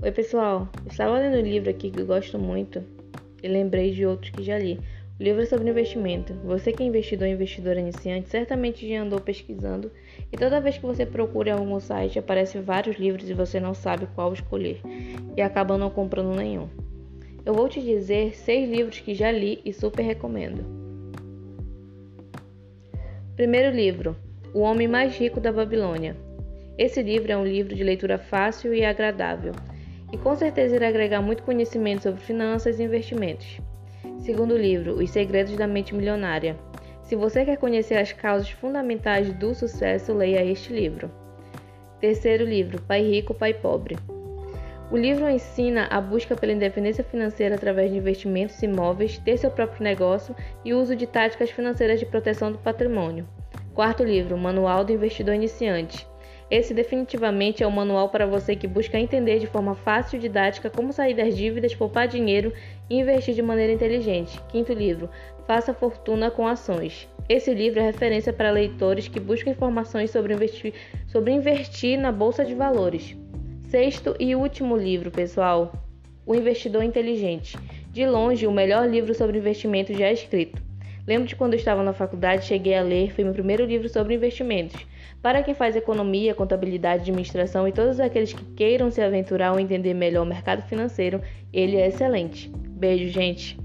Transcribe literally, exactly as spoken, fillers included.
Oi, pessoal. Estava lendo um livro aqui que eu gosto muito e lembrei de outros que já li. O livro é sobre investimento. Você que é investidor ou investidora iniciante certamente já andou pesquisando e toda vez que você procura em algum site aparecem vários livros e você não sabe qual escolher e acaba não comprando nenhum. Eu vou te dizer seis livros que já li e super recomendo. Primeiro livro, O Homem Mais Rico da Babilônia. Esse livro é um livro de leitura fácil e agradável e com certeza irá agregar muito conhecimento sobre finanças e investimentos. Segundo livro, Os Segredos da Mente Milionária. Se você quer conhecer as causas fundamentais do sucesso, leia este livro. Terceiro livro, Pai Rico, Pai Pobre. O livro ensina a busca pela independência financeira através de investimentos imóveis, ter seu próprio negócio e o uso de táticas financeiras de proteção do patrimônio. Quarto livro, Manual do Investidor Iniciante. Esse definitivamente é o manual para você que busca entender de forma fácil e didática como sair das dívidas, poupar dinheiro e investir de maneira inteligente. Quinto livro, Faça Fortuna com Ações. Esse livro é referência para leitores que buscam informações sobre investir, sobre investir na Bolsa de Valores. Sexto e último livro, pessoal, O Investidor Inteligente. De longe, o melhor livro sobre investimento já escrito. Lembro de quando eu estava na faculdade, cheguei a ler, foi meu primeiro livro sobre investimentos. Para quem faz economia, contabilidade, administração e todos aqueles que queiram se aventurar ou entender melhor o mercado financeiro, ele é excelente. Beijo, gente!